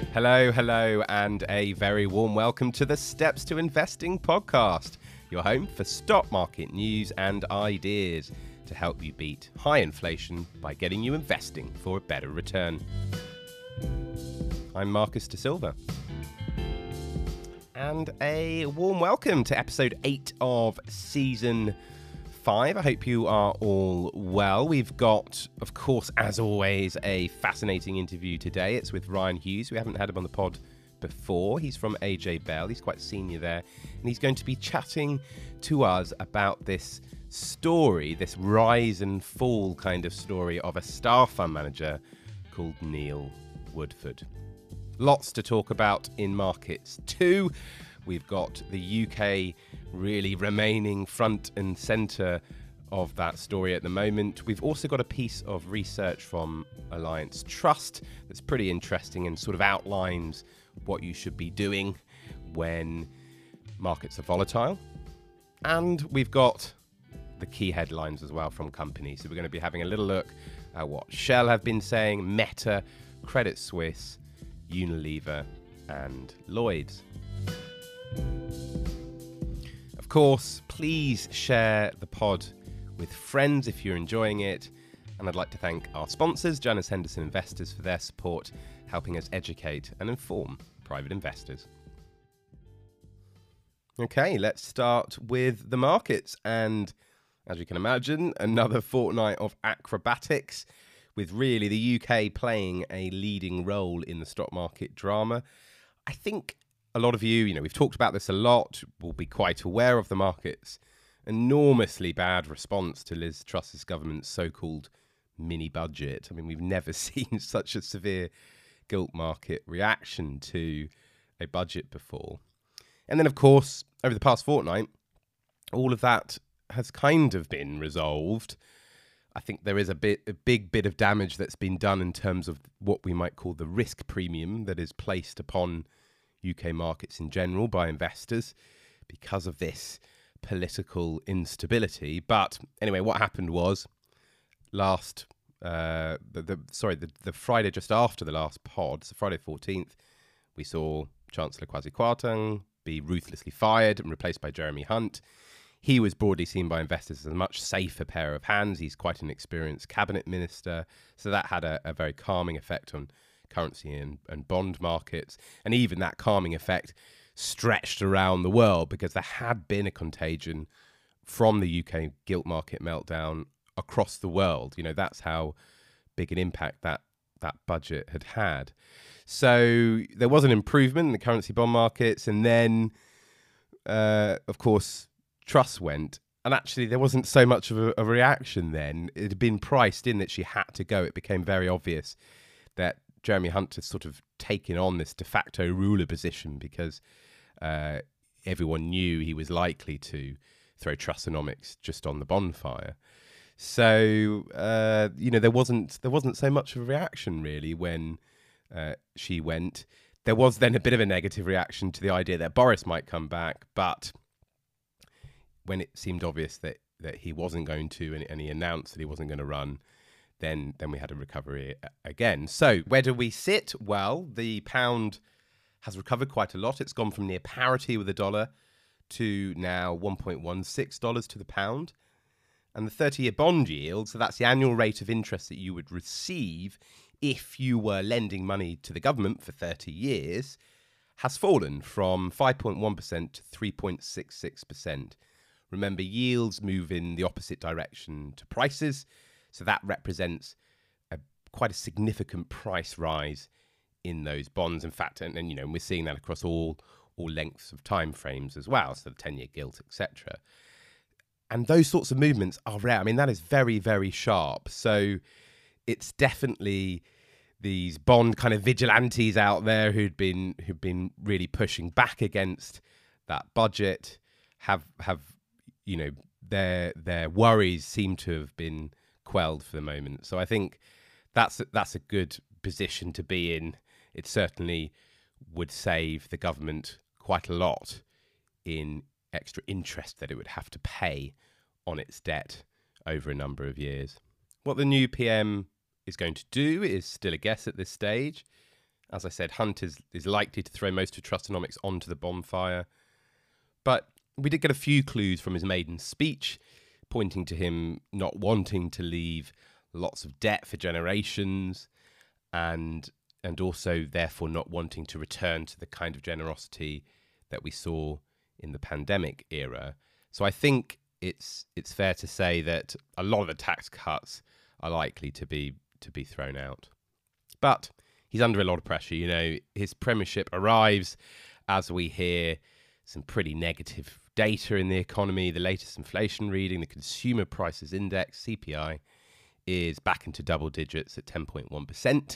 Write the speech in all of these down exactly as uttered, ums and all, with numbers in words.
Hello, hello, and a very warm welcome to the Steps to Investing podcast, your home for stock market news and ideas to help you beat high inflation by getting you investing for a better return. I'm Marcus De Silva. And a warm welcome to episode eight of season five. I hope you are all well. We've got, of course, as always, a fascinating interview today. It's with Ryan Hughes. We haven't had him on the pod before. He's from A J Bell. He's quite senior there. And he's going to be chatting to us about this story, this rise and fall kind of story of a star fund manager called Neil Woodford. Lots to talk about in markets too. We've got the U K really remaining front and centre of that story at the moment. We've also got a piece of research from Alliance Trust that's pretty interesting and sort of outlines what you should be doing when markets are volatile. And we've got the key headlines as well from companies. So we're going to be having a little look at what Shell have been saying, Meta, Credit Suisse, Unilever and Lloyds. Of course, please share the pod with friends if you're enjoying it. And I'd like to thank our sponsors, Janus Henderson Investors, for their support, helping us educate and inform private investors. Okay, let's start with the markets. And as you can imagine, another fortnight of acrobatics, with really the U K playing a leading role in the stock market drama. I think a lot of you, you know, we've talked about this a lot, will be quite aware of the market's enormously bad response to Liz Truss's government's so-called mini budget. I mean, we've never seen such a severe gilt market reaction to a budget before. And then, of course, over the past fortnight, all of that has kind of been resolved. I think there is a bit, a big bit of damage that's been done in terms of what we might call the risk premium that is placed upon U K markets in general by investors because of this political instability. But anyway, what happened was last, uh, the, the sorry, the, the Friday just after the last pod, so Friday fourteenth, we saw Chancellor Kwasi Kwarteng be ruthlessly fired and replaced by Jeremy Hunt. He was broadly seen by investors as a much safer pair of hands. He's quite an experienced cabinet minister, so that had a, a very calming effect on currency and, and bond markets. And even that calming effect stretched around the world because there had been a contagion from the U K gilt market meltdown across the world. You know, that's how big an impact that that budget had had. So there was an improvement in the currency bond markets. And then, uh, of course, Truss went. And actually, there wasn't so much of a, a reaction then. It had been priced in that she had to go. It became very obvious that Jeremy Hunt has sort of taken on this de facto ruler position because uh, everyone knew he was likely to throw Trussonomics just on the bonfire. So uh, you know there wasn't there wasn't so much of a reaction really when uh, she went. There was then a bit of a negative reaction to the idea that Boris might come back, but when it seemed obvious that that he wasn't going to, and, and he announced that he wasn't going to run, then then we had a recovery again. So where do we sit? Well, the pound has recovered quite a lot. It's gone from near parity with the dollar to now one point one six dollars to the pound. And the thirty-year bond yield, so that's the annual rate of interest that you would receive if you were lending money to the government for thirty years, has fallen from five point one percent to three point six six percent. Remember, yields move in the opposite direction to prices. So that represents a, quite a significant price rise in those bonds. In fact, and, and you know, we're seeing that across all all lengths of time frames as well, so the ten-year gilt, et cetera. And those sorts of movements are rare. I mean, that is very, very sharp. So it's definitely these bond kind of vigilantes out there who'd been who've been really pushing back against that budget have have you know their their worries seem to have been quelled for the moment. So I think that's that's a good position to be in. It certainly would save the government quite a lot in extra interest that it would have to pay on its debt over a number of years. What the new P M is going to do is still a guess at this stage. As I said, Hunt is, is likely to throw most of Trustonomics onto the bonfire. But we did get a few clues from his maiden speech, pointing to him not wanting to leave lots of debt for generations, and and also therefore not wanting to return to the kind of generosity that we saw in the pandemic era. So I think it's it's fair to say that a lot of the tax cuts are likely to be to be thrown out. But he's under a lot of pressure. You know, his premiership arrives as we hear some pretty negative data in the economy. The latest inflation reading, the Consumer Prices Index, C P I, is back into double digits at ten point one percent.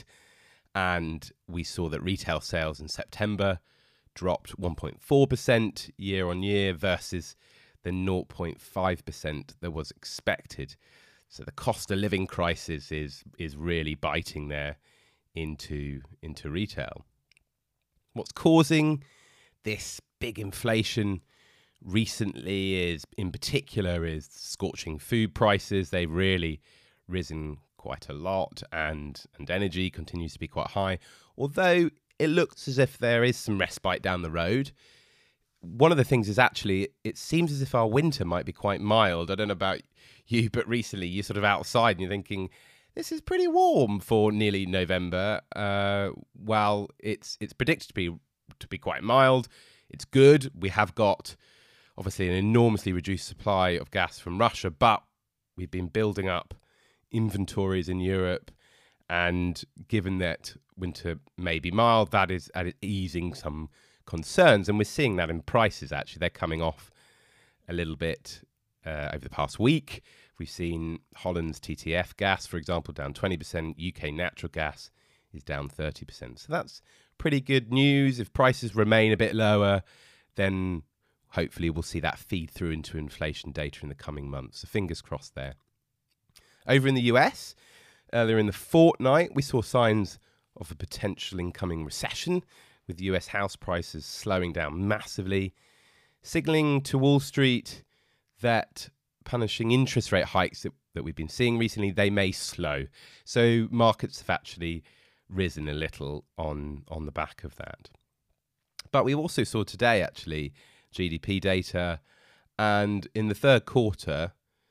And we saw that retail sales in September dropped one point four percent year on year versus the zero point five percent that was expected. So the cost of living crisis is is really biting there into into retail. What's causing this big inflation recently is, in particular, is scorching food prices. They've really risen quite a lot, and and energy continues to be quite high, although it looks as if there is some respite down the road. One of the things is actually it seems as if our winter might be quite mild. I don't know about you, but recently you're sort of outside and you're thinking, this is pretty warm for nearly November. Uh, well, it's it's predicted to be to be quite mild. It's good. We have got obviously an enormously reduced supply of gas from Russia, but we've been building up inventories in Europe, and given that winter may be mild, that is that is easing some concerns, and we're seeing that in prices. Actually, they're coming off a little bit uh, over the past week. We've seen Holland's T T F gas, for example, down twenty percent. U K natural gas is down thirty percent. So that's pretty good news. If prices remain a bit lower, then hopefully we'll see that feed through into inflation data in the coming months. So fingers crossed there. Over in the U S, earlier in the fortnight, we saw signs of a potential incoming recession, with U S house prices slowing down massively, signalling to Wall Street that punishing interest rate hikes that, that we've been seeing recently, they may slow. So markets have actually risen a little on, on the back of that. But we also saw today, actually, G D P data, and in the third quarter,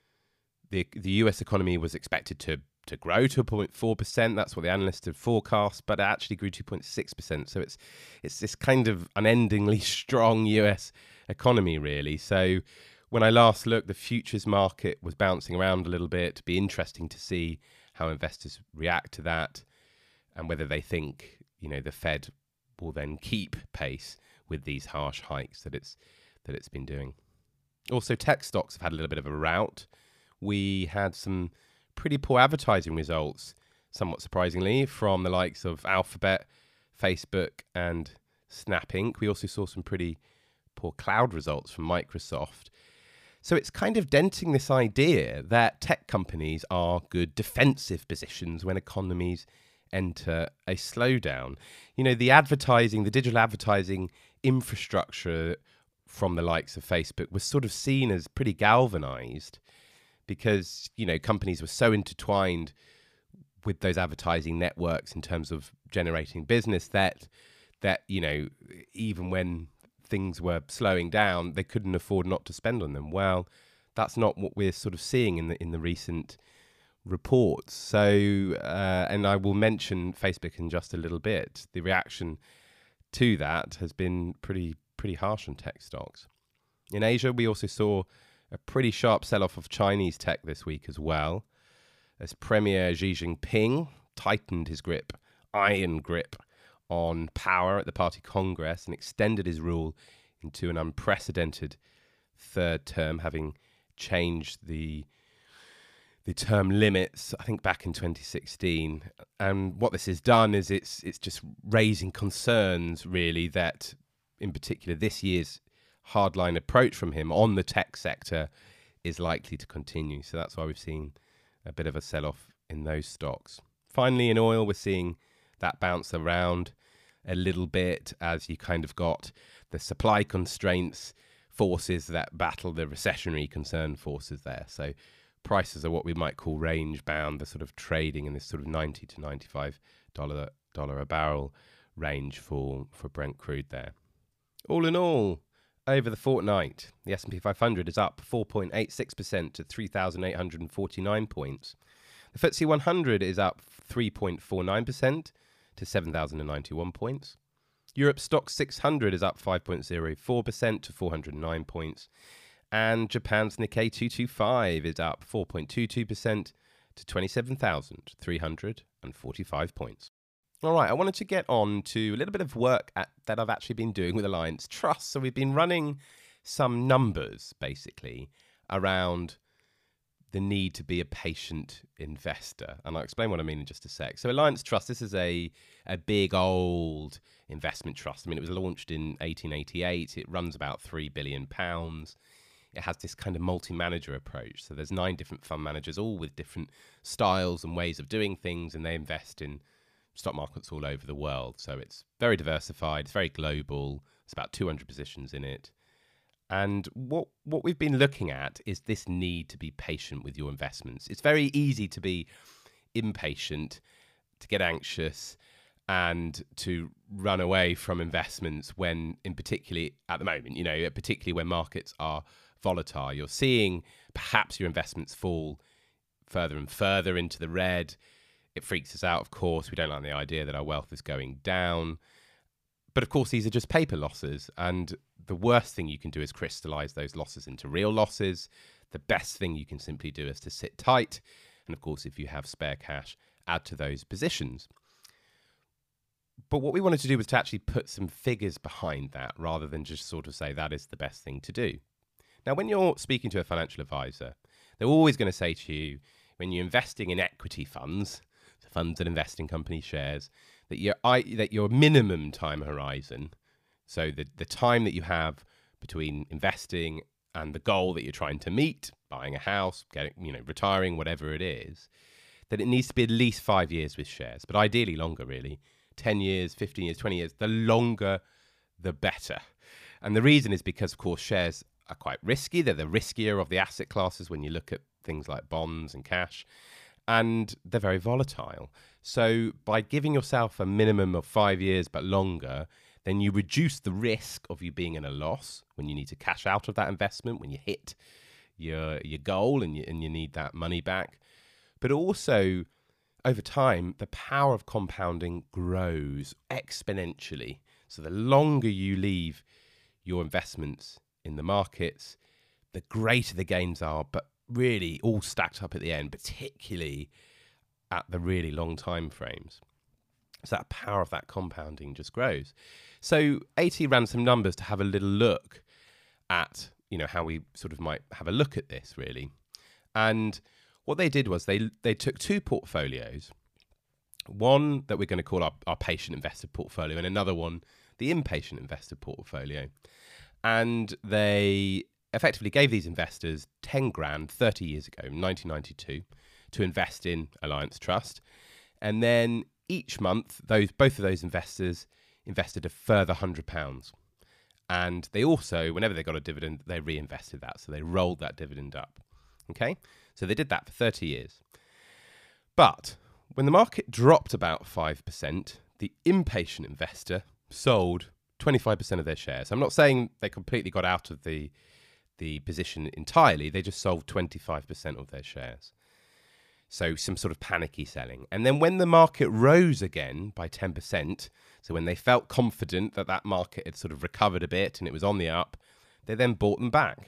the the U S economy was expected to to grow two point four percent. That's what the analysts had forecast, but it actually grew two point six percent. So it's it's this kind of unendingly strong U S economy, really. So when I last looked, the futures market was bouncing around a little bit. It'd be interesting to see how investors react to that, and whether they think, you know, the Fed will then keep pace with these harsh hikes that it's that it's been doing. Also, tech stocks have had a little bit of a rout. We had some pretty poor advertising results, somewhat surprisingly, from the likes of Alphabet, Facebook, and Snap Incorporated. We also saw some pretty poor cloud results from Microsoft. So it's kind of denting this idea that tech companies are good defensive positions when economies enter a slowdown. You know, the advertising, the digital advertising infrastructure from the likes of Facebook was sort of seen as pretty galvanized, because, you know, companies were so intertwined with those advertising networks in terms of generating business that, that you know, even when things were slowing down, they couldn't afford not to spend on them. Well, that's not what we're sort of seeing in the in the recent reports. So, uh, and I will mention Facebook in just a little bit. The reaction to that has been pretty pretty harsh on tech stocks. In Asia, we also saw a pretty sharp sell-off of Chinese tech this week as well, as Premier Xi Jinping tightened his grip, iron grip, on power at the party congress and extended his rule into an unprecedented third term, having changed the the term limits, I think, back in twenty sixteen. And what this has done is it's it's just raising concerns, really, that in particular this year's hardline approach from him on the tech sector is likely to continue. So that's why we've seen a bit of a sell-off in those stocks. Finally, in oil, we're seeing that bounce around a little bit as you kind of got the supply constraints forces that battle the recessionary concern forces there. So prices are what we might call range bound. They're sort of trading in this sort of ninety to ninety-five dollars dollar a barrel range for, for Brent crude there. All in all, over the fortnight, the S and P five hundred is up four point eight six percent to three thousand eight hundred forty-nine points. The F T S E one hundred is up three point four nine percent to seven thousand ninety-one points. Europe Stoxx six hundred is up five point zero four percent to four hundred nine points. And Japan's Nikkei two twenty-five is up four point two two percent to twenty-seven thousand three hundred forty-five points. All right, I wanted to get on to a little bit of work at, that I've actually been doing with Alliance Trust. So we've been running some numbers, basically, around the need to be a patient investor. And I'll explain what I mean in just a sec. So Alliance Trust, this is a, a big old investment trust. I mean, it was launched in eighteen eighty-eight. It runs about three billion pounds. It has this kind of multi-manager approach. So there's nine different fund managers, all with different styles and ways of doing things, and they invest in stock markets all over the world. So it's very diversified, it's very global. It's about two hundred positions in it. And what what we've been looking at is this need to be patient with your investments. It's very easy to be impatient, to get anxious, and to run away from investments when, in particularly at the moment, you know, particularly when markets are volatile. You're seeing perhaps your investments fall further and further into the red. It freaks us out, of course. We don't like the idea that our wealth is going down. But of course, these are just paper losses. And the worst thing you can do is crystallize those losses into real losses. The best thing you can simply do is to sit tight. And of course, if you have spare cash, add to those positions. But what we wanted to do was to actually put some figures behind that rather than just sort of say that is the best thing to do. Now, when you're speaking to a financial advisor, they're always going to say to you, when you're investing in equity funds, so funds that invest in company shares, that your that your minimum time horizon, so the, the time that you have between investing and the goal that you're trying to meet, buying a house, getting, you know, retiring, whatever it is, that it needs to be at least five years with shares, but ideally longer, really. ten years, fifteen years, twenty years, the longer, the better. And the reason is because, of course, shares are quite risky. They're the riskier of the asset classes when you look at things like bonds and cash, and they're very volatile. So by giving yourself a minimum of five years but longer, then you reduce the risk of you being in a loss when you need to cash out of that investment, when you hit your your goal and you, and you need that money back. But also, over time, the power of compounding grows exponentially. So the longer you leave your investments in the markets, the greater the gains are, but really all stacked up at the end, particularly at the really long time frames. So that power of that compounding just grows. So AT ran some numbers to have a little look at, you know, how we sort of might have a look at this really. And what they did was they they took two portfolios, one that we're going to call our, our patient investor portfolio, and another one, the impatient investor portfolio. And they effectively gave these investors ten grand thirty years ago, nineteen ninety-two, to invest in Alliance Trust. And then each month, those both of those investors invested a further one hundred pounds. And they also, whenever they got a dividend, they reinvested that. So they rolled that dividend up. Okay? So they did that for thirty years. But when the market dropped about five percent, the impatient investor sold twenty-five percent of their shares. I'm not saying they completely got out of the the position entirely. They just sold twenty-five percent of their shares. So some sort of panicky selling. And then when the market rose again by ten percent, so when they felt confident that that market had sort of recovered a bit and it was on the up, they then bought them back.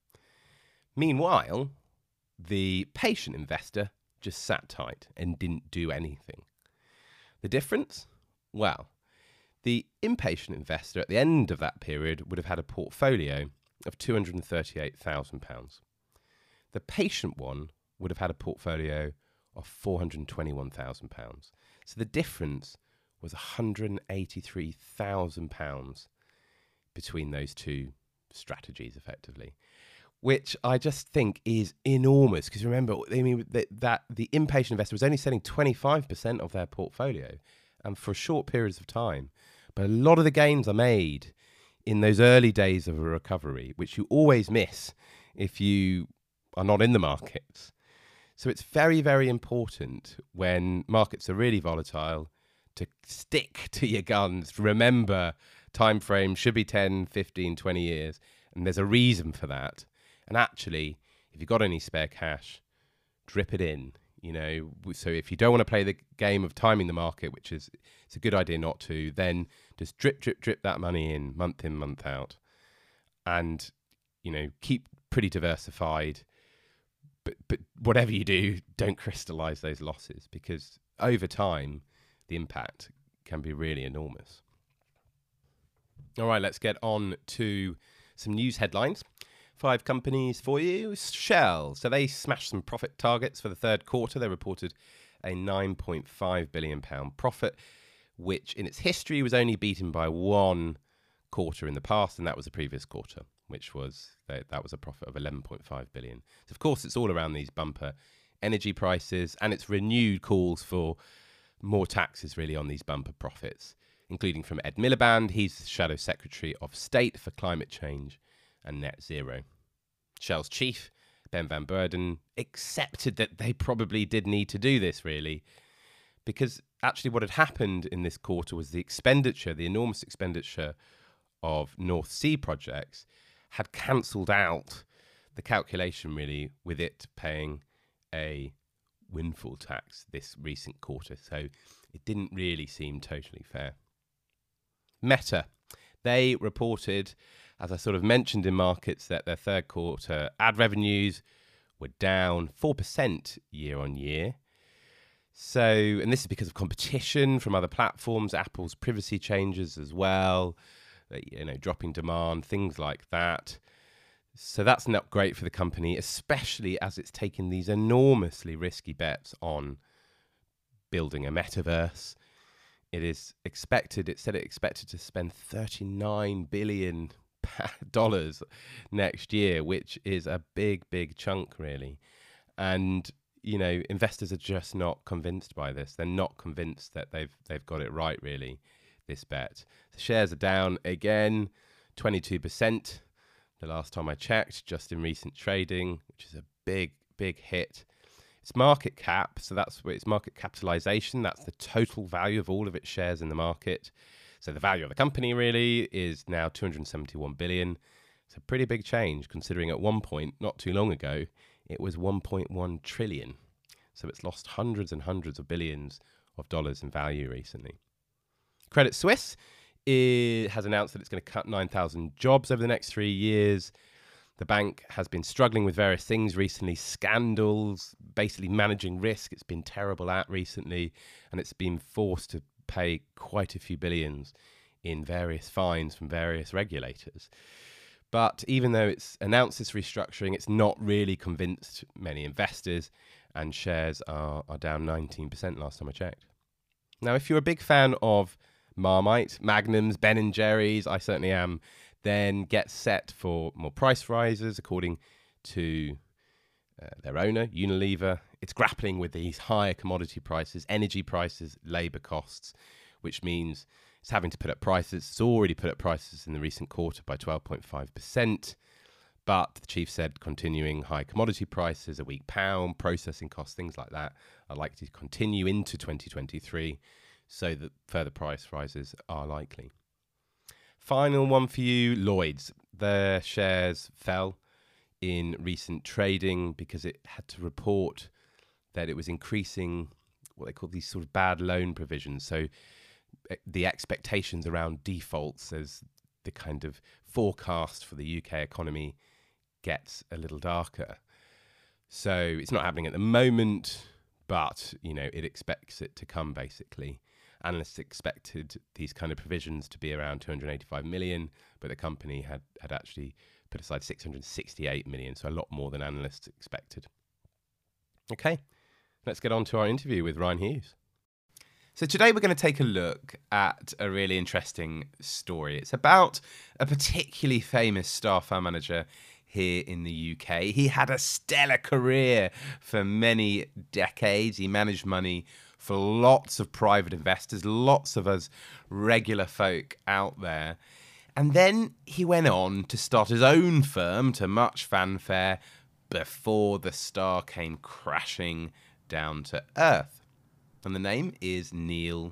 Meanwhile, the patient investor just sat tight and didn't do anything. The difference? Well, the impatient investor at the end of that period would have had a portfolio of two hundred thirty-eight thousand pounds. The patient one would have had a portfolio of four hundred twenty-one thousand pounds. So the difference was one hundred eighty-three thousand pounds between those two strategies, effectively, which I just think is enormous. Because remember, I mean, that, that the impatient investor was only selling twenty-five percent of their portfolio, and for short periods of time. But a lot of the gains are made in those early days of a recovery, which you always miss if you are not in the markets. So it's very, very important when markets are really volatile to stick to your guns. Remember, time frame should be ten, fifteen, twenty years. And there's a reason for that. And actually, if you've got any spare cash, drip it in. You know, so if you don't want to play the game of timing the market, which is it's a good idea not to, then just drip, drip, drip that money in month in, month out, and you know, keep pretty diversified. But but whatever you do, don't crystallize those losses, because over time, the impact can be really enormous. All right, let's get on to some news headlines. Five companies for you. Shell. So they smashed some profit targets for the third quarter. They reported a nine point five billion pounds profit, which in its history was only beaten by one quarter in the past, and that was the previous quarter, which was, that was a profit of eleven point five billion pounds. So of course, it's all around these bumper energy prices, and it's renewed calls for more taxes really on these bumper profits, including from Ed Miliband. He's Shadow Secretary of State for Climate Change and Net Zero. Shell's chief, Ben van Beurden, accepted that they probably did need to do this, really, because actually what had happened in this quarter was the expenditure, the enormous expenditure of North Sea projects had cancelled out the calculation, really, with it paying a windfall tax this recent quarter. So it didn't really seem totally fair. Meta, they reported, as I sort of mentioned in markets, that their third quarter ad revenues were down four percent year on year. So, and this is because of competition from other platforms, Apple's privacy changes as well, you know, dropping demand, things like that. So that's not great for the company, especially as it's taken these enormously risky bets on building a metaverse. It is expected, it said it expected to spend thirty-nine billion dollars next year, which is a big, big chunk, really. And, you know, investors are just not convinced by this. They're not convinced that they've they've got it right, really, this bet. The shares are down again, twenty-two percent. The last time I checked, just in recent trading, which is a big, big hit. Its market cap, so that's its market capitalization, that's the total value of all of its shares in the market. So the value of the company really is now two hundred seventy-one billion. It's a pretty big change, considering at one point, not too long ago, it was one point one trillion. So it's lost hundreds and hundreds of billions of dollars in value recently. Credit Suisse It has announced that it's going to cut nine thousand jobs over the next three years. The bank has been struggling with various things recently, scandals, basically managing risk. It's been terrible at recently, and it's been forced to pay quite a few billions in various fines from various regulators. But even though it's announced this restructuring, it's not really convinced many investors, and shares are, are down nineteen percent last time I checked. Now, if you're a big fan of Marmite, Magnums, Ben and Jerry's, I certainly am, then get set for more price rises according to uh, their owner, Unilever. It's grappling with these higher commodity prices, energy prices, labour costs, which means it's having to put up prices. It's already put up prices in the recent quarter by twelve point five percent. But the chief said continuing high commodity prices, a weak pound, processing costs, things like that are likely to continue into twenty twenty-three, so that further price rises are likely. Final one for you, Lloyds. Their shares fell in recent trading because it had to report that it was increasing what they call these sort of bad loan provisions. So the expectations around defaults as the kind of forecast for the U K economy gets a little darker. So it's not happening at the moment, but, you know, it expects it to come, basically. Analysts expected these kind of provisions to be around two hundred eighty-five million, but the company had, had actually put aside six hundred sixty-eight million, so a lot more than analysts expected. Okay, let's get on to our interview with Ryan Hughes. So today we're going to take a look at a really interesting story. It's about a particularly famous star fund manager here in the U K. He had a stellar career for many decades. He managed money for lots of private investors, lots of us regular folk out there. And then he went on to start his own firm to much fanfare before the star came crashing down to earth. And the name is Neil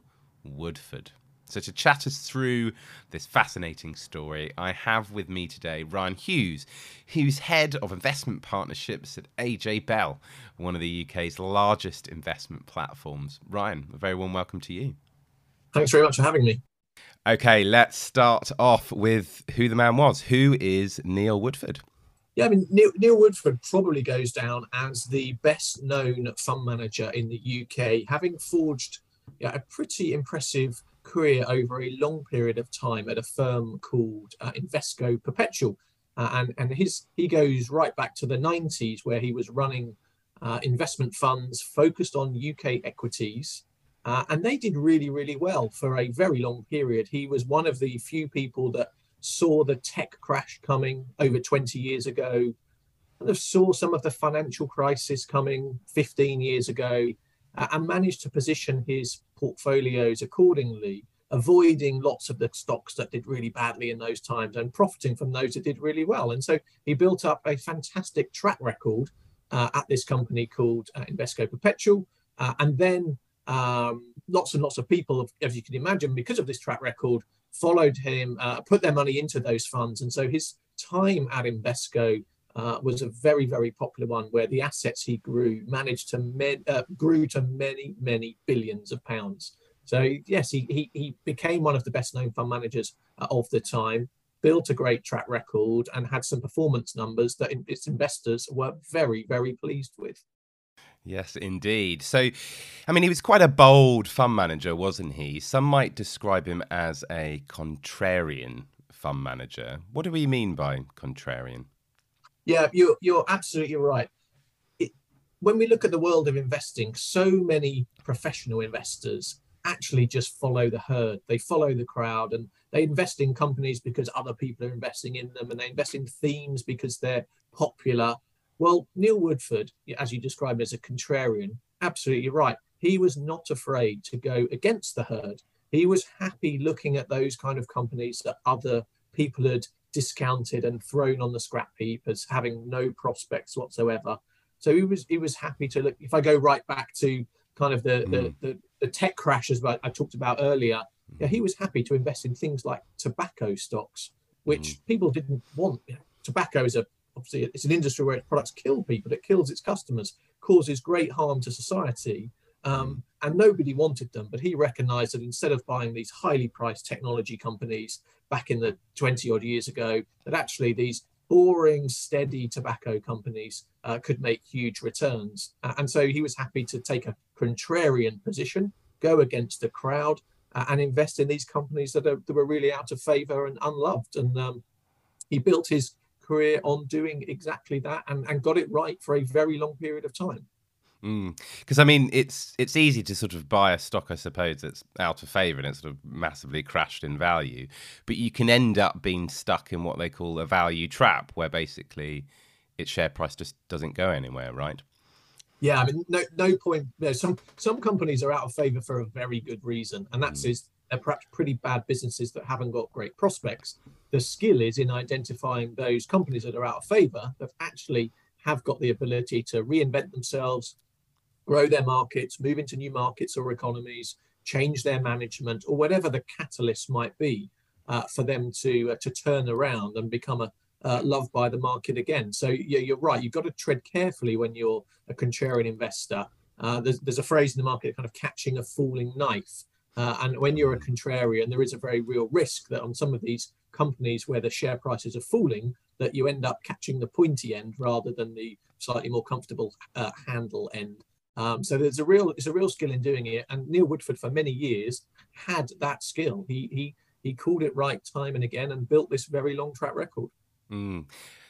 Woodford. So to chat us through this fascinating story, I have with me today Ryan Hughes, who's head of investment partnerships at A J Bell, one of the U K's largest investment platforms. Ryan, a very warm welcome to you. Thanks very much for having me. Okay, let's start off with who the man was. Who is Neil Woodford? Yeah, I mean, Neil, Neil Woodford probably goes down as the best known fund manager in the U K, having forged yeah, a pretty impressive career over a long period of time at a firm called uh, Invesco Perpetual. Uh, and and his he goes right back to the nineties, where he was running uh, investment funds focused on U K equities. Uh, and they did really, really well for a very long period. He was one of the few people that saw the tech crash coming over twenty years ago, kind of saw some of the financial crisis coming fifteen years ago, uh, and managed to position his portfolios accordingly, avoiding lots of the stocks that did really badly in those times and profiting from those that did really well. And so he built up a fantastic track record uh, at this company called uh, Invesco Perpetual. Uh, and then um, lots and lots of people, as you can imagine, because of this track record, followed him, uh, put their money into those funds. And so his time at Invesco uh, was a very, very popular one, where the assets he grew managed to me- uh, grew to many, many billions of pounds. So yes, he, he, he became one of the best known fund managers uh, of the time, built a great track record, and had some performance numbers that its investors were very, very pleased with. Yes, indeed. So, I mean, he was quite a bold fund manager, wasn't he? Some might describe him as a contrarian fund manager. What do we mean by contrarian? Yeah, you're, you're absolutely right. It, when we look at the world of investing, so many professional investors actually just follow the herd. They follow the crowd, and they invest in companies because other people are investing in them, and they invest in themes because they're popular. Well, Neil Woodford, as you described as a contrarian, absolutely right. He was not afraid to go against the herd. He was happy looking at those kind of companies that other people had discounted and thrown on the scrap heap as having no prospects whatsoever. So he was he was happy to look. If I go right back to kind of the mm. the, the, the tech crashes that I talked about earlier, mm. yeah, he was happy to invest in things like tobacco stocks, which mm. people didn't want. You know, tobacco is a Obviously, it's an industry where its products kill people. It kills its customers, causes great harm to society, um, mm. and nobody wanted them. But he recognised that instead of buying these highly priced technology companies back in the twenty odd years ago, that actually these boring, steady tobacco companies uh, could make huge returns. Uh, and so he was happy to take a contrarian position, go against the crowd, uh, and invest in these companies that, are, that were really out of favour and unloved. And um, he built his career on doing exactly that, and, and got it right for a very long period of time. Because mm. I mean, it's it's easy to sort of buy a stock, I suppose, that's out of favour and it's sort of massively crashed in value, but you can end up being stuck in what they call a value trap, where basically its share price just doesn't go anywhere, right? Yeah, I mean, no no point. You know, some some companies are out of favour for a very good reason, and that's mm. is they're perhaps pretty bad businesses that haven't got great prospects. The skill is in identifying those companies that are out of favour, that actually have got the ability to reinvent themselves, grow their markets, move into new markets or economies, change their management, or whatever the catalyst might be uh, for them to uh, to turn around and become a uh, loved by the market again. So yeah, you're right. You've got to tread carefully when you're a contrarian investor. Uh, there's, there's a phrase in the market, kind of catching a falling knife. Uh, and when you're a contrarian, there is a very real risk that on some of these companies where the share prices are falling, that you end up catching the pointy end rather than the slightly more comfortable uh, handle end. Um, so there's a real, it's a real skill in doing it. And Neil Woodford, for many years, had that skill. He he he called it right time and again, and built this very long track record. Mm.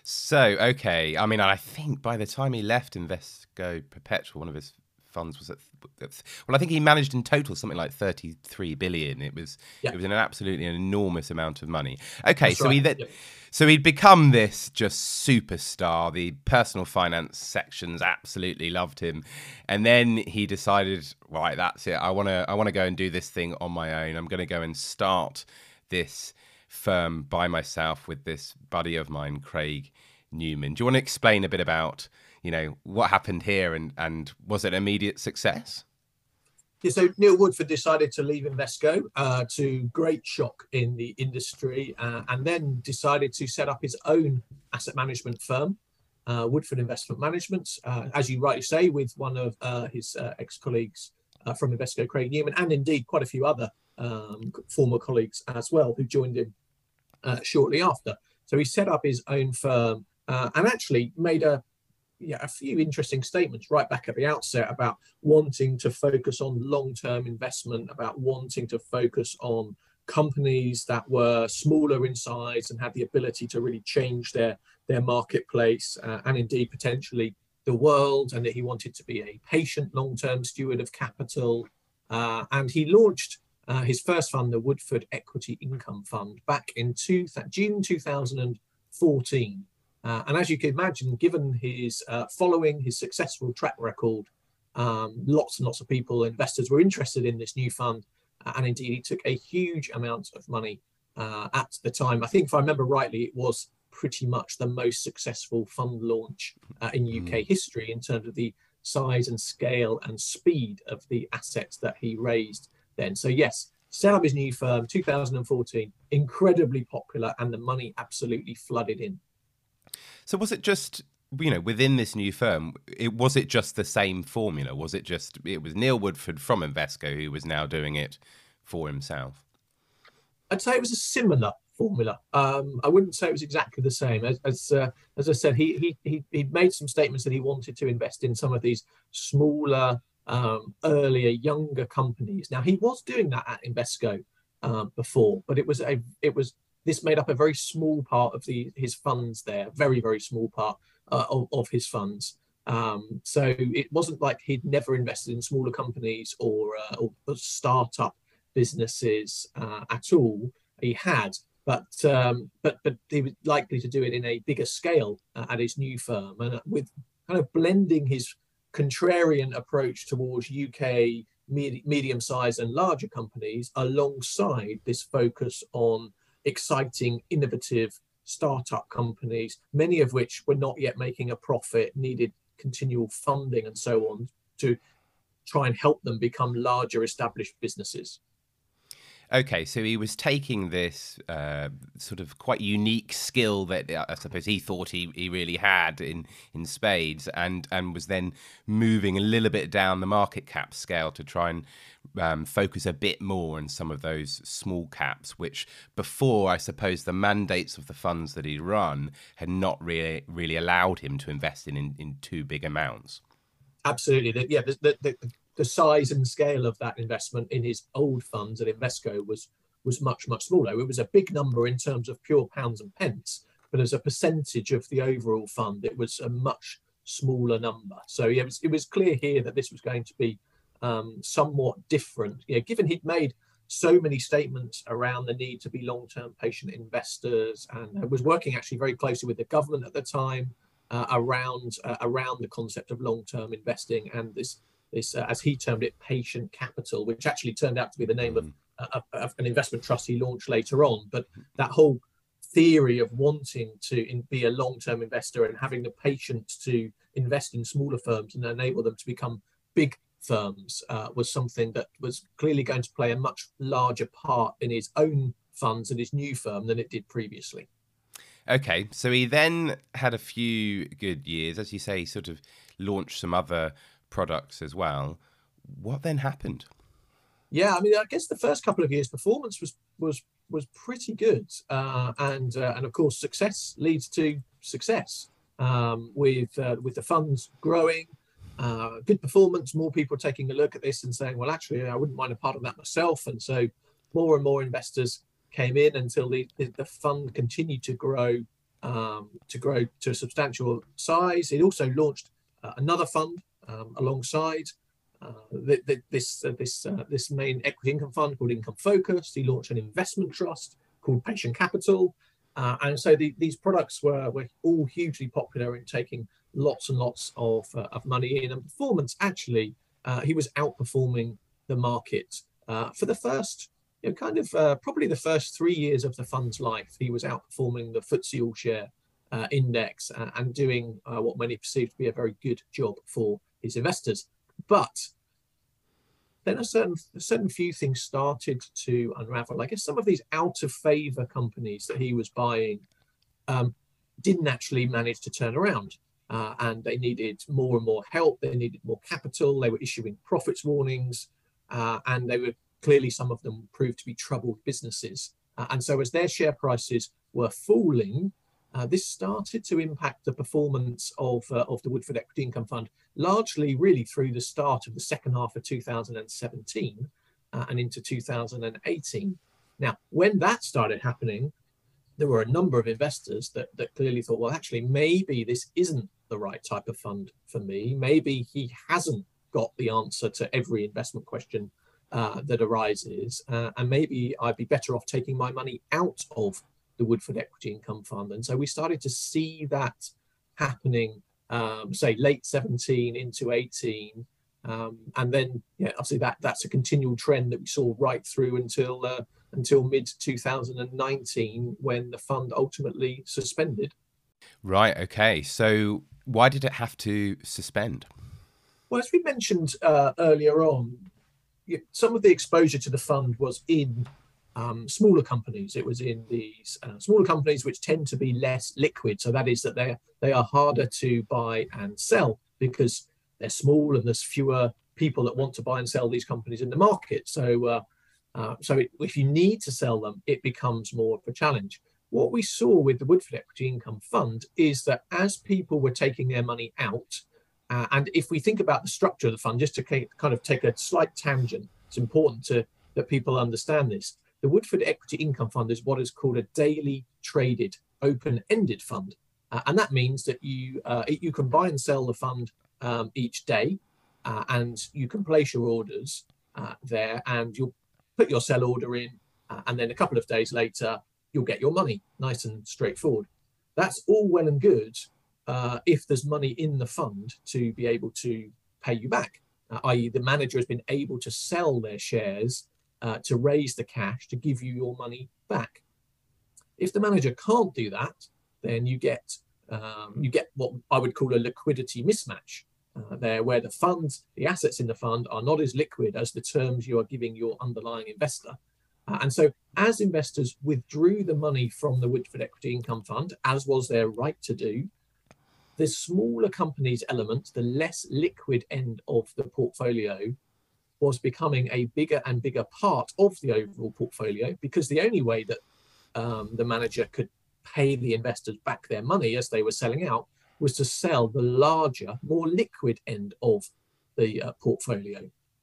So okay, I mean, I think by the time he left Invesco Perpetual, one of his funds was at, well, I think he managed in total something like thirty-three billion. It was yeah. it was an absolutely enormous amount of money. Okay, That's so right. he then, yeah. so he'd become this just superstar. The personal finance sections absolutely loved him, and then he decided, right, that's it. I want to I want to go and do this thing on my own. I'm going to go and start this firm by myself with this buddy of mine, Craig Newman. Do you want to explain a bit about, you know, what happened here, and, and was it an immediate success? Yeah, so Neil Woodford decided to leave Invesco, uh, to great shock in the industry, uh, and then decided to set up his own asset management firm, uh, Woodford Investment Management, uh, as you rightly say, with one of uh, his uh, ex-colleagues uh, from Invesco, Craig Newman, and indeed quite a few other um, former colleagues as well who joined him uh, shortly after. So he set up his own firm uh, and actually made a yeah, a few interesting statements right back at the outset about wanting to focus on long-term investment, about wanting to focus on companies that were smaller in size and had the ability to really change their, their marketplace uh, and indeed potentially the world, and that he wanted to be a patient long-term steward of capital. Uh, and he launched uh, his first fund, the Woodford Equity Income Fund, back in two, June two thousand fourteen. Uh, and as you can imagine, given his uh, following, his successful track record, um, lots and lots of people, investors were interested in this new fund. Uh, and indeed, he took a huge amount of money uh, at the time. I think if I remember rightly, it was pretty much the most successful fund launch uh, in U K mm. history in terms of the size and scale and speed of the assets that he raised then. So yes, set up his new firm, two thousand fourteen, incredibly popular, and the money absolutely flooded in. So was it just, you know, within this new firm, it was it just the same formula? Was it just, it was Neil Woodford from Invesco who was now doing it for himself? I'd say it was a similar formula. Um, I wouldn't say it was exactly the same. As as, uh, as I said, he, he he he made some statements that he wanted to invest in some of these smaller, um, earlier, younger companies. Now, he was doing that at Invesco um, before, but it was a it was this made up a very small part of the his funds there, very, very small part uh, of, of his funds. Um, so it wasn't like he'd never invested in smaller companies or, uh, or, or startup businesses uh, at all. He had, but um, but but he was likely to do it in a bigger scale uh, at his new firm, and with kind of blending his contrarian approach towards U K med- medium-sized and larger companies alongside this focus on exciting, innovative startup companies, many of which were not yet making a profit, needed continual funding and so on to try and help them become larger established businesses. Okay, so he was taking this uh, sort of quite unique skill that uh, I suppose he thought he, he really had in, in spades, and, and was then moving a little bit down the market cap scale to try and um, focus a bit more on some of those small caps, which before, I suppose, the mandates of the funds that he'd run had not really really allowed him to invest in, in, in too big amounts. Absolutely. Yeah, the, the, the, the size and scale of that investment in his old funds at Invesco was was much, much smaller. It was a big number in terms of pure pounds and pence, but as a percentage of the overall fund, it was a much smaller number. So yeah, it was, it was clear here that this was going to be um, somewhat different. Yeah, given he'd made so many statements around the need to be long-term patient investors, and was working actually very closely with the government at the time uh, around uh, around the concept of long-term investing and this this uh, as he termed it, patient capital, which actually turned out to be the name mm. of, uh, of an investment trust he launched later on. But that whole theory of wanting to in, be a long-term investor and having the patience to invest in smaller firms and enable them to become big firms uh, was something that was clearly going to play a much larger part in his own funds and his new firm than it did previously. Okay, so he then had a few good years. As you say, he sort of launched some other products as well. What then happened? Yeah, I mean, I guess the first couple of years performance was was was pretty good, uh, and uh, and of course success leads to success. Um, with uh, with the funds growing, uh, good performance, more people taking a look at this and saying, well, actually, I wouldn't mind a part of that myself. And so more and more investors came in until the, the fund continued to grow, um, to grow to a substantial size. It also launched uh, another fund um, alongside uh, the, the, this uh, this uh, this main equity income fund called Income Focused. He launched an investment trust called Patient Capital. Uh, and so the, these products were, were all hugely popular in taking lots and lots of, uh, of money in. And performance, actually, uh, he was outperforming the market uh, for the first, you know, kind of uh, probably the first three years of the fund's life. He was outperforming the F T S E All Share uh, index uh, and doing uh, what many perceived to be a very good job for his investors. But then a certain a certain few things started to unravel. I guess some of these out of favor companies that he was buying um, didn't actually manage to turn around, uh, and they needed more and more help. They needed more capital. They were issuing profits warnings, uh, and they were clearly, some of them proved to be troubled businesses. Uh, and so as their share prices were falling, uh, this started to impact the performance of, uh, of the Woodford Equity Income Fund, largely really through the start of the second half of two thousand seventeen uh, and into two thousand eighteen. Now, when that started happening, there were a number of investors that, that clearly thought, well, actually, maybe this isn't the right type of fund for me. Maybe he hasn't got the answer to every investment question Uh, that arises, uh, and maybe I'd be better off taking my money out of the Woodford Equity Income Fund. And so we started to see that happening, um, say late seventeen into eighteen, um, and then yeah, obviously that that's a continual trend that we saw right through until uh, until mid two thousand nineteen, when the fund ultimately suspended. Right. Okay. So why did it have to suspend? Well, as we mentioned uh, earlier on, some of the exposure to the fund was in um, smaller companies. It was in these uh, smaller companies which tend to be less liquid. So that is that they they are harder to buy and sell because they're small and there's fewer people that want to buy and sell these companies in the market. So uh, uh, so it, if you need to sell them, it becomes more of a challenge. What we saw with the Woodford Equity Income Fund is that as people were taking their money out, Uh, and if we think about the structure of the fund, just to kind of take a slight tangent, it's important to that people understand this. The Woodford Equity Income Fund is what is called a daily traded, open-ended fund. Uh, and that means that you uh, you can buy and sell the fund um, each day, uh, and you can place your orders uh, there, and you'll put your sell order in, uh, and then a couple of days later, you'll get your money, nice and straightforward. That's all well and good, Uh, if there's money in the fund to be able to pay you back, uh, that is the manager has been able to sell their shares uh, to raise the cash to give you your money back. If the manager can't do that, then you get um, you get what I would call a liquidity mismatch uh, there, where the funds, the assets in the fund are not as liquid as the terms you are giving your underlying investor. Uh, and so as investors withdrew the money from the Woodford Equity Income Fund, as was their right to do, the smaller companies element, the less liquid end of the portfolio, was becoming a bigger and bigger part of the overall portfolio, because the only way that um, the manager could pay the investors back their money as they were selling out was to sell the larger, more liquid end of the uh, portfolio.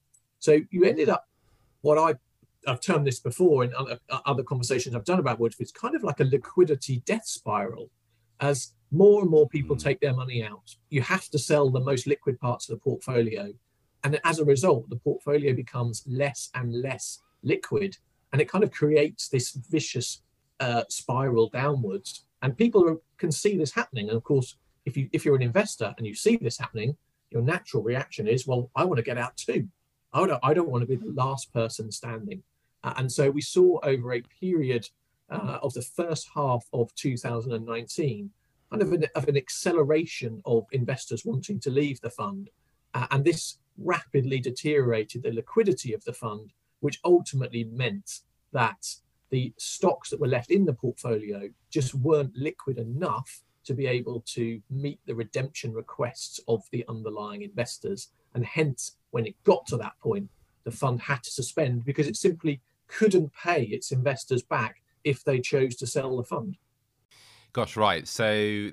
So you ended up, what I, I've termed this before in other, other conversations I've done about Woodford, it's kind of like a liquidity death spiral. As more and more people take their money out, you have to sell the most liquid parts of the portfolio. And as a result, the portfolio becomes less and less liquid. And it kind of creates this vicious uh, spiral downwards. And people are, can see this happening. And of course, if, you, if you're an investor and you see this happening, your natural reaction is, well, I want to get out too. I don't, I don't want to be the last person standing. Uh, and so we saw over a period uh, of the first half of two thousand nineteen, kind of an, of an acceleration of investors wanting to leave the fund. Uh, and this rapidly deteriorated the liquidity of the fund, which ultimately meant that the stocks that were left in the portfolio just weren't liquid enough to be able to meet the redemption requests of the underlying investors. And hence, when it got to that point, the fund had to suspend because it simply couldn't pay its investors back if they chose to sell the fund. Gosh, right. So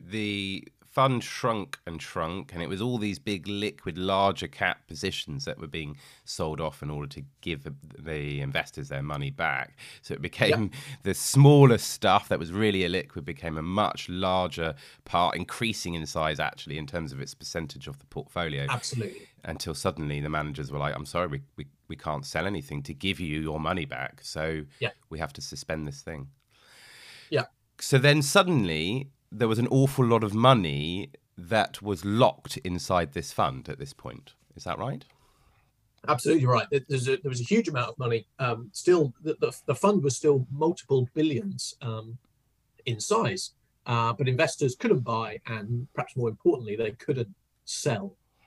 the fund shrunk and shrunk, and it was all these big liquid, larger cap positions that were being sold off in order to give the investors their money back. So it became yep. the smaller stuff that was really illiquid became a much larger part, increasing in size actually in terms of its percentage of the portfolio. Absolutely. Until suddenly the managers were like, I'm sorry, we, we, we can't sell anything to give you your money back. So yep. we have to suspend this thing. Yeah. So then suddenly there was an awful lot of money that was locked inside this fund at this point. Is that right? Absolutely right. There's a, there was a huge amount of money. Um, still, the, the, the fund was still multiple billions um, in size, uh, but investors couldn't buy, and perhaps more importantly, they couldn't sell.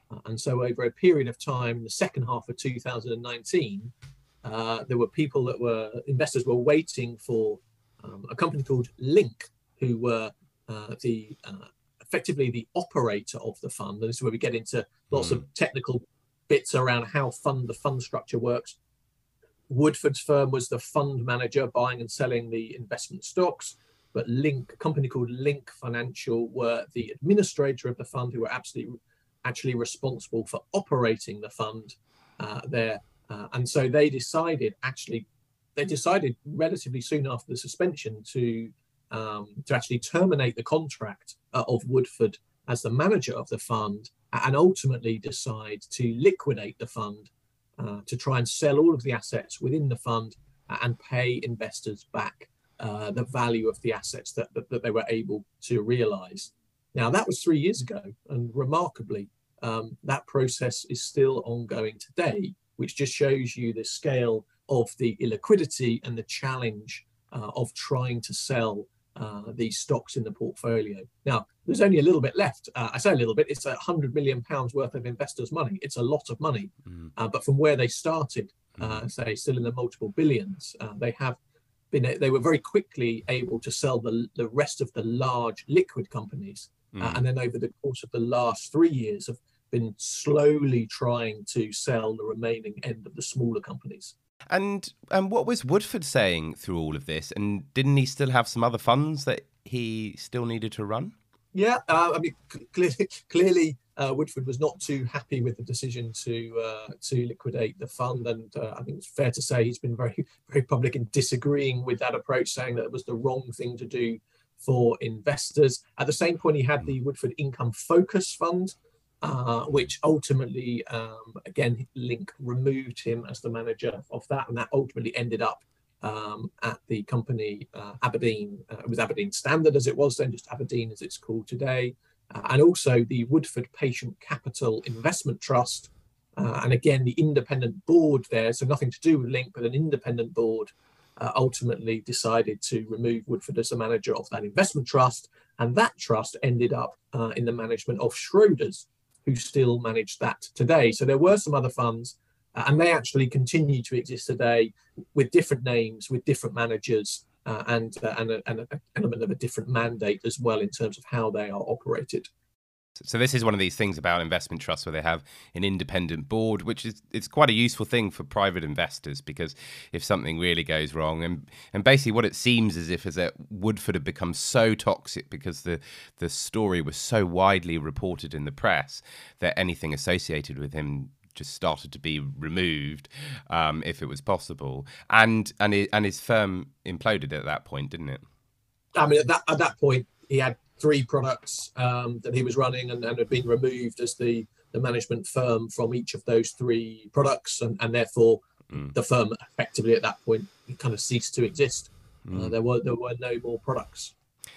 Uh, and so over a period of time, the second half of two thousand nineteen, uh, there were people that were, investors were waiting for um, a company called Link, who were uh, the uh, effectively the operator of the fund. And this is where we get into lots mm. of technical bits around how fund the fund structure works. Woodford's firm was the fund manager buying and selling the investment stocks, but Link, a company called Link Financial, were the administrator of the fund, who were absolutely actually responsible for operating the fund uh, there. Uh, and so they decided actually, they decided relatively soon after the suspension to um, to actually terminate the contract uh, of Woodford as the manager of the fund, and ultimately decide to liquidate the fund, uh, to try and sell all of the assets within the fund uh, and pay investors back uh, the value of the assets that, that, that they were able to realize. Now, that was three years ago, and remarkably, um, that process is still ongoing today, which just shows you the scale of the illiquidity and the challenge uh, of trying to sell uh, these stocks in the portfolio. Now, there's only a little bit left. Uh, I say a little bit, it's a hundred million pounds worth of investors' money. It's a lot of money, mm. uh, but from where they started, uh, mm. say still in the multiple billions, uh, they have been, they were very quickly able to sell the, the rest of the large liquid companies. Mm. Uh, and then over the course of the last three years have been slowly trying to sell the remaining end of the smaller companies. And and what was Woodford saying through all of this? And didn't he still have some other funds that he still needed to run? Yeah, uh, I mean, clearly, clearly uh, Woodford was not too happy with the decision to uh, to liquidate the fund, and uh, I think it's fair to say he's been very, very public in disagreeing with that approach, saying that it was the wrong thing to do for investors. At the same point, he had the Woodford Income Focus Fund, uh, which ultimately, um, again, Link removed him as the manager of that, and that ultimately ended up um, at the company uh, Aberdeen. Uh, it was Aberdeen Standard as it was then, just Aberdeen as it's called today, uh, and also the Woodford Patient Capital Investment Trust, uh, and again, the independent board there, so nothing to do with Link, but an independent board, Uh, ultimately decided to remove Woodford as the manager of that investment trust, and that trust ended up uh, in the management of Schroders, who still manage that today. So there were some other funds, uh, and they actually continue to exist today with different names, with different managers, uh, and, uh, and, a, and an element of a different mandate as well in terms of how they are operated. So this is one of these things about investment trusts where they have an independent board, which is it's quite a useful thing for private investors, because if something really goes wrong, and and basically what it seems as if is that Woodford had become so toxic because the the story was so widely reported in the press that anything associated with him just started to be removed, um, if it was possible, and and it, and his firm imploded at that point, didn't it? I mean, at that at that point, he had three products um, that he was running, and, and had been removed as the, the management firm from each of those three products, and, and therefore mm. the firm effectively at that point kind of ceased to exist. Mm. Uh, there were there were no more products.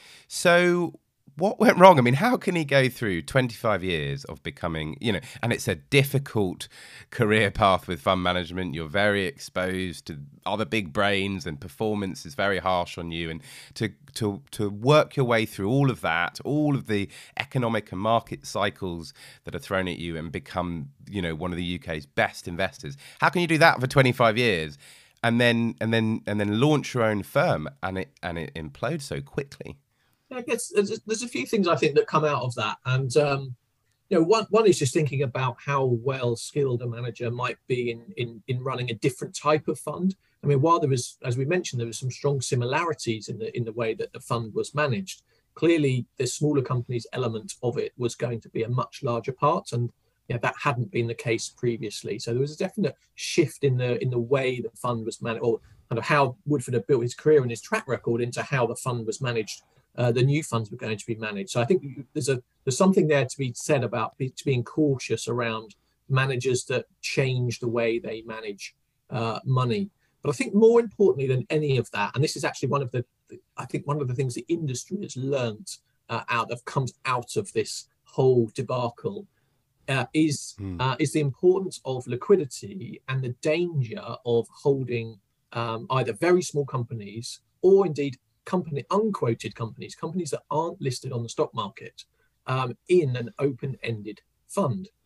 So what went wrong? I mean, how can he go through twenty-five years of becoming, you know, and it's a difficult career path with fund management. You're very exposed to other big brains, and performance is very harsh on you. And to to to work your way through all of that, all of the economic and market cycles that are thrown at you, and become, you know, one of the U K's best investors. How can you do that for twenty-five years, and then and then and then launch your own firm, and it and it implodes so quickly? I guess there's, there's a few things I think that come out of that, and um, you know, one one is just thinking about how well skilled a manager might be in in in running a different type of fund. I mean, while there was, as we mentioned, there was some strong similarities in the in the way that the fund was managed. Clearly, the smaller companies element of it was going to be a much larger part, and you know, that hadn't been the case previously. So there was a definite shift in the in the way the fund was managed, or kind of how Woodford had built his career and his track record into how the fund was managed. Uh, the new funds were going to be managed. So I think there's a there's something there to be said about be, being cautious around managers that change the way they manage uh, money. But I think more importantly than any of that, and this is actually one of the I think one of the things the industry has learnt uh, out of comes out of this whole debacle uh, is mm. uh, is the importance of liquidity and the danger of holding um, either very small companies or indeed company unquoted companies, companies that aren't listed on the stock market, um, in an open-ended fund.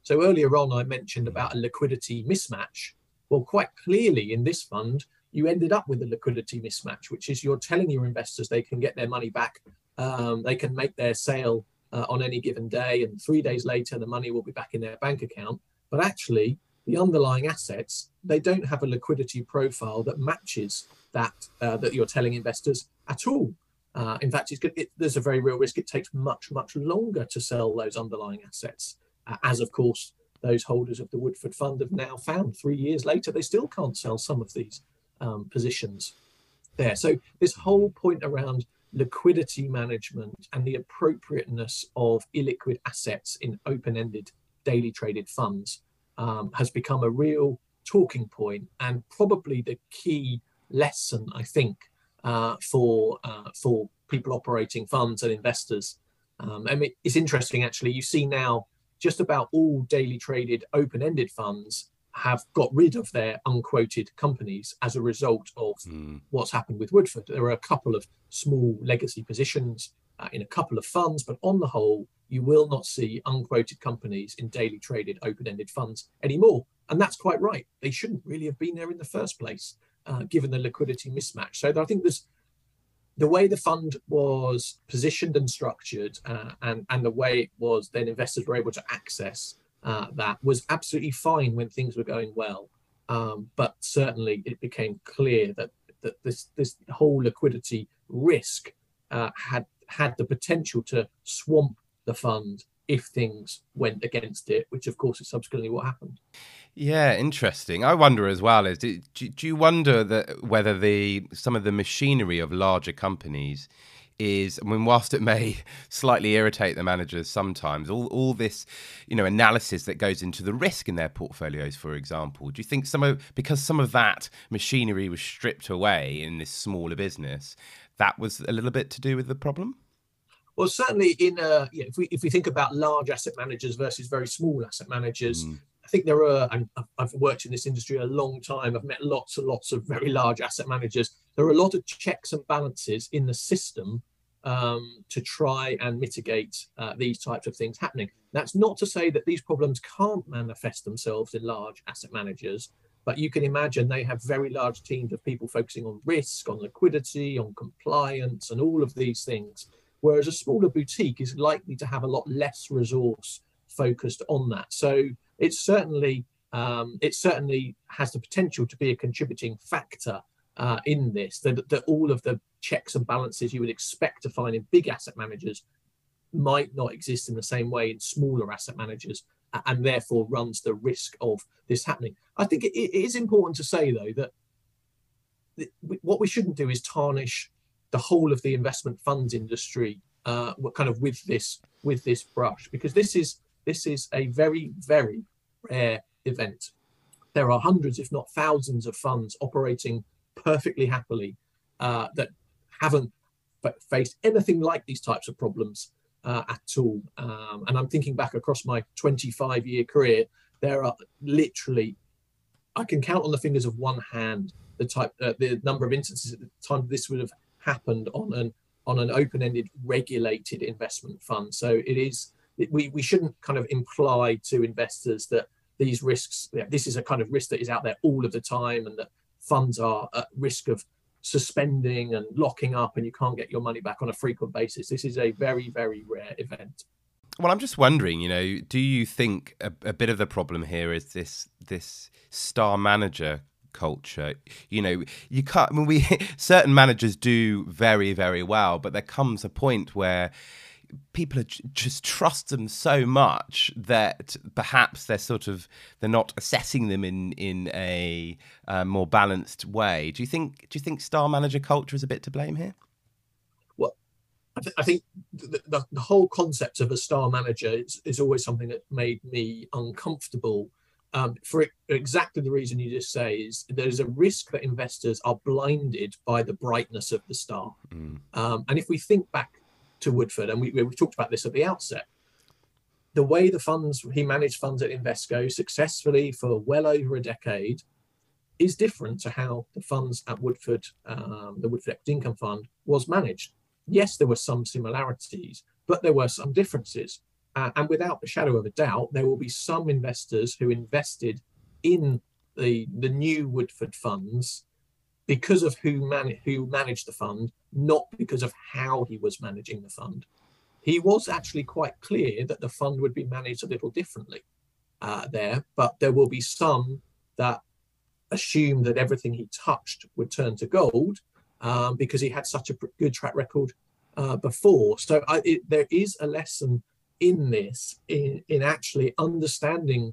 So earlier on, I mentioned about a liquidity mismatch. Well, quite clearly in this fund, you ended up with a liquidity mismatch, which is you're telling your investors they can get their money back. Um, they can make their sale uh, on any given day, and three days later, the money will be back in their bank account. But actually, the underlying assets, they don't have a liquidity profile that matches that uh, that you're telling investors at all. Uh, in fact, it's good, it, there's a very real risk. It takes much, much longer to sell those underlying assets, uh, as of course, those holders of the Woodford Fund have now found three years later, they still can't sell some of these um, positions there. So this whole point around liquidity management and the appropriateness of illiquid assets in open-ended daily traded funds um, has become a real talking point, and probably the key lesson, I think, uh, for uh, for people operating funds and investors. Um, I mean, it's interesting, actually. You see now just about all daily traded open-ended funds have got rid of their unquoted companies as a result of mm. what's happened with Woodford. There are a couple of small legacy positions uh, in a couple of funds, but on the whole, you will not see unquoted companies in daily traded open-ended funds anymore. And that's quite right. They shouldn't really have been there in the first place, uh, given the liquidity mismatch. So I think there's the way the fund was positioned and structured, uh, and, and the way it was then investors were able to access uh, that was absolutely fine when things were going well. Um, but certainly it became clear that, that this, this whole liquidity risk uh, had, had the potential to swamp the fund if things went against it, which of course is subsequently what happened. Yeah, interesting. I wonder as well, is do, do you wonder that whether the some of the machinery of larger companies is, I mean, whilst it may slightly irritate the managers sometimes, all, all this, you know, analysis that goes into the risk in their portfolios, for example, do you think some of, because some of that machinery was stripped away in this smaller business, that was a little bit to do with the problem? Well, certainly in uh, yeah, if we if we think about large asset managers versus very small asset managers, mm. I think there are, and I've worked in this industry a long time, I've met lots and lots of very large asset managers. There are a lot of checks and balances in the system um, to try and mitigate uh, these types of things happening. That's not to say that these problems can't manifest themselves in large asset managers, but you can imagine they have very large teams of people focusing on risk, on liquidity, on compliance, and all of these things. Whereas a smaller boutique is likely to have a lot less resource focused on that. So it's certainly um, it certainly has the potential to be a contributing factor uh, in this, that, that all of the checks and balances you would expect to find in big asset managers might not exist in the same way in smaller asset managers, and therefore runs the risk of this happening. I think it, it is important to say, though, that what we shouldn't do is tarnish the whole of the investment funds industry uh, kind of with this with this brush, because this is this is a very, very rare event. There are hundreds, if not thousands, of funds operating perfectly happily uh, that haven't faced anything like these types of problems uh, at all. Um, and I'm thinking back across my twenty-five year career, there are literally, I can count on the fingers of one hand the type, uh, the number of instances at the time this would have happened on an on an open-ended regulated investment fund. So it is, we, we shouldn't kind of imply to investors that these risks, yeah, this is a kind of risk that is out there all of the time, and that funds are at risk of suspending and locking up and you can't get your money back on a frequent basis. This is a very, very rare event. Well, I'm just wondering, you know, do you think a, a bit of the problem here is this this star manager culture? You know, you can't, I mean, we certain managers do very, very well, but there comes a point where people are, just trust them so much that perhaps they're sort of they're not assessing them in in a uh, more balanced way. Do you think do you think star manager culture is a bit to blame here? Well, I, th- I think the, the, the whole concept of a star manager is, is always something that made me uncomfortable. Um, for exactly the reason you just say, is there's a risk that investors are blinded by the brightness of the star. Mm. Um, and if we think back to Woodford, and we, we talked about this at the outset, the way the funds, he managed funds at Invesco successfully for well over a decade is different to how the funds at Woodford, um, the Woodford Equity Income Fund, was managed. Yes, there were some similarities, but there were some differences. Uh, and without a shadow of a doubt, there will be some investors who invested in the, the new Woodford funds because of who, man, who managed the fund, not because of how he was managing the fund. He was actually quite clear that the fund would be managed a little differently uh, there, but there will be some that assumed that everything he touched would turn to gold um, because he had such a good track record uh, before. So I, it, there is a lesson in this, in, in actually understanding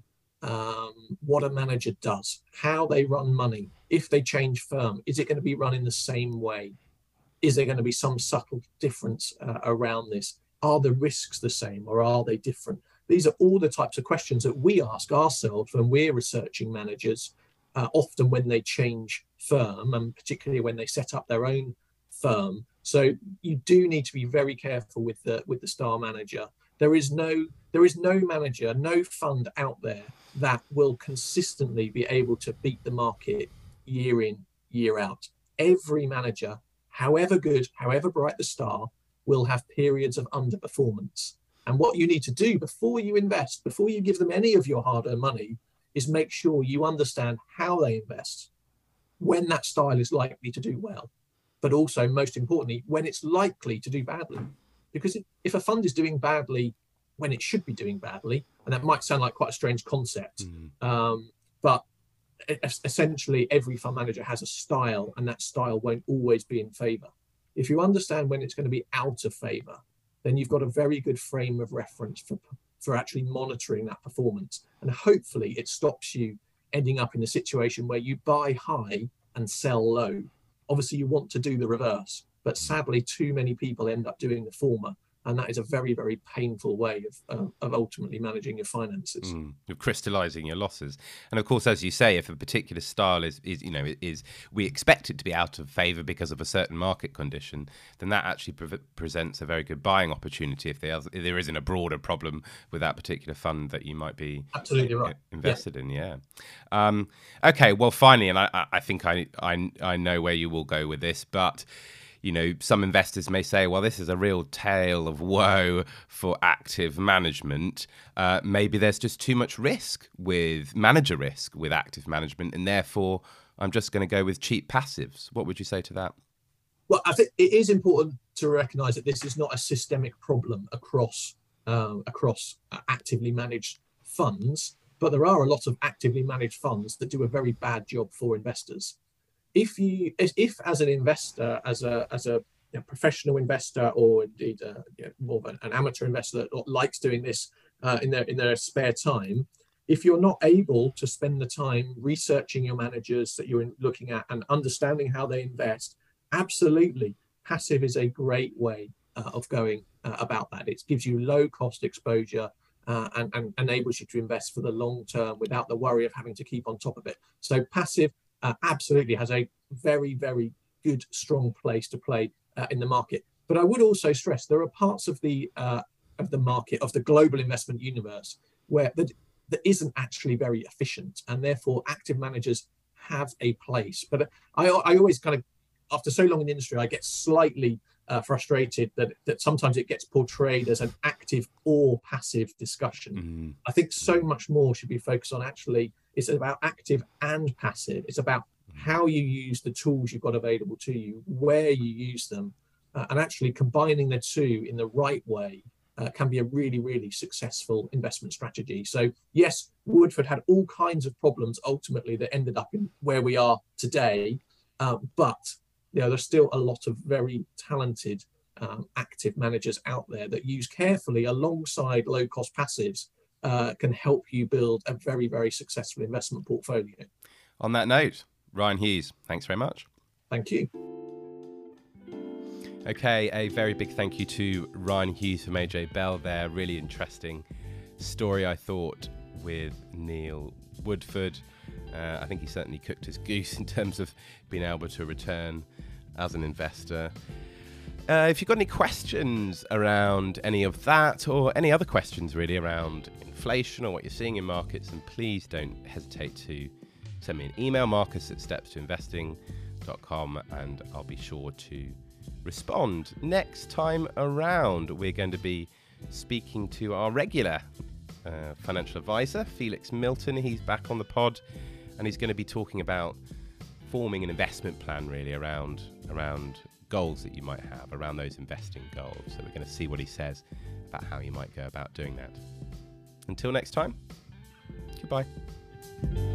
um, what a manager does, how they run money. If they change firm, is it going to be run in the same way? Is there going to be some subtle difference uh, around this? Are the risks the same or are they different? These are all the types of questions that we ask ourselves when we're researching managers, uh, often when they change firm and particularly when they set up their own firm. So you do need to be very careful with the with the star manager. There is no there is no manager, no fund out there that will consistently be able to beat the market year in, year out. Every manager, however good, however bright the star, will have periods of underperformance. And what you need to do before you invest, before you give them any of your hard-earned money, is make sure you understand how they invest, when that style is likely to do well, but also, most importantly, when it's likely to do badly. Because if a fund is doing badly when it should be doing badly, and that might sound like quite a strange concept, mm. um, but essentially every fund manager has a style, and that style won't always be in favor. If you understand when it's going to be out of favor, then you've got a very good frame of reference for, for actually monitoring that performance. And hopefully it stops you ending up in a situation where you buy high and sell low. Obviously you want to do the reverse, but sadly too many people end up doing the former. And that is a very, very painful way of uh, of ultimately managing your finances. Mm, of crystallizing your losses. And of course, as you say, if a particular style is, is, you know, is we expect it to be out of favor because of a certain market condition, then that actually pre- presents a very good buying opportunity if there, if there isn't a broader problem with that particular fund that you might be absolutely right. invested yeah. in. Yeah. Um, okay. Well, finally, and I, I think I, I I know where you will go with this, but you know, some investors may say, well, this is a real tale of woe for active management. Uh, maybe there's just too much risk with manager risk with active management, and therefore I'm just going to go with cheap passives. What would you say to that? Well, I think it is important to recognise that this is not a systemic problem across um, across actively managed funds, but there are a lot of actively managed funds that do a very bad job for investors. If you, if as an investor, as a as a you know, professional investor, or indeed uh, you know, more of an, an amateur investor that likes doing this uh, in their in their spare time, if you're not able to spend the time researching your managers that you're looking at and understanding how they invest, absolutely, passive is a great way uh, of going uh, about that. It gives you low cost exposure uh, and, and enables you to invest for the long term without the worry of having to keep on top of it. So passive. Uh, absolutely has a very, very good, strong place to play uh, in the market. But I would also stress there are parts of the uh, of the market, of the global investment universe, where that, that isn't actually very efficient, and therefore active managers have a place. But I, I always kind of, after so long in the industry, I get slightly uh, frustrated that, that sometimes it gets portrayed as an active or passive discussion. Mm-hmm. I think so much more should be focused on actually, it's about active and passive. It's about how you use the tools you've got available to you, where you use them, uh, and actually combining the two in the right way uh, can be a really, really successful investment strategy. So yes, Woodford had all kinds of problems ultimately that ended up in where we are today, uh, but you know, there's still a lot of very talented um, active managers out there that use carefully alongside low-cost passives uh, can help you build a very, very successful investment portfolio. On that note, Ryan Hughes, thanks very much. Thank you. Okay, a very big thank you to Ryan Hughes from A J Bell there. Really interesting story, I thought, with Neil Woodford. Uh, I think he certainly cooked his goose in terms of being able to return as an investor. Uh, if you've got any questions around any of that, or any other questions really around inflation or what you're seeing in markets, then please don't hesitate to send me an email, marcus at steps to investing dot com, and I'll be sure to respond. Next time around, we're going to be speaking to our regular uh, financial advisor, Felix Milton. He's back on the pod, and he's going to be talking about forming an investment plan, really, around around goals that you might have, around those investing goals. So we're going to see what he says about how you might go about doing that. Until next time, goodbye.